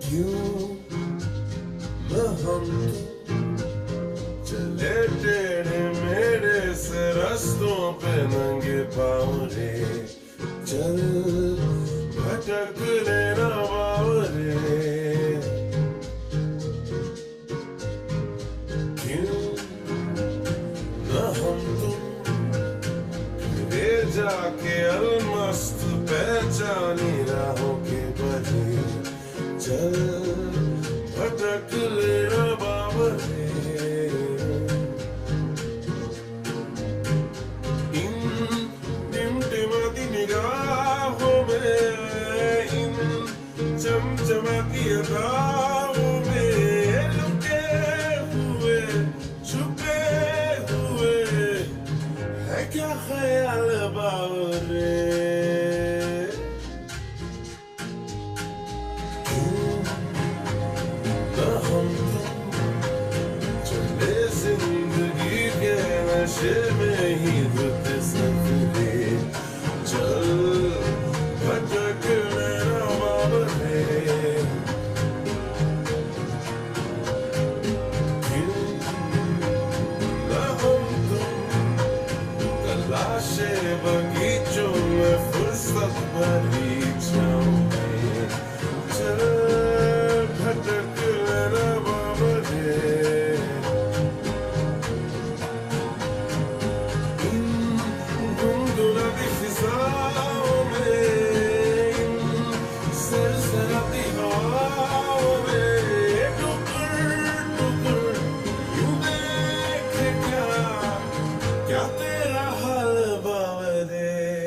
यूं न हम चले टेढ़े मेरे से रास्तों पे नंगे पाँव रे, चल भटक लेना बावरे। क्यों न हम ले जाके अलमस्त पहचानी राहों के बने, चल भटक लेना बावरे। इन टिमटिमाती निगाहों में, इन चमचमाती अदाओं में लुके हुए छुपे हुए है क्या ख्याल बावरे। हम चले जिंदगी के नशे में ही धुत सफरे, चल भटक लेना बावरे। क्यों न हम तलाशे बगीचों में फुर्सत भरी छाँव में, चल भटक लेना बावरे। इन गुनगुनाती फिजाओं में, इन सरसराती हवाओं में टुकड़ टुकड़ यूं देखे क्या तेरा हाल बावरे।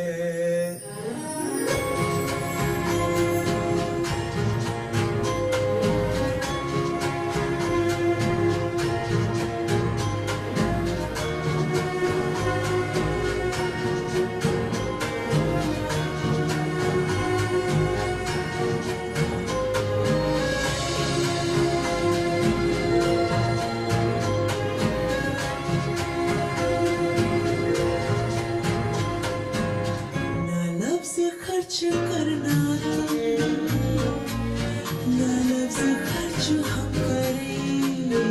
खर्च करना ना लफ्ज़ खर्च हम करेंगे,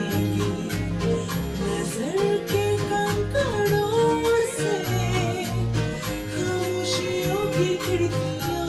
नजर के कंकड़ों से खामोशियों की खिड़कियां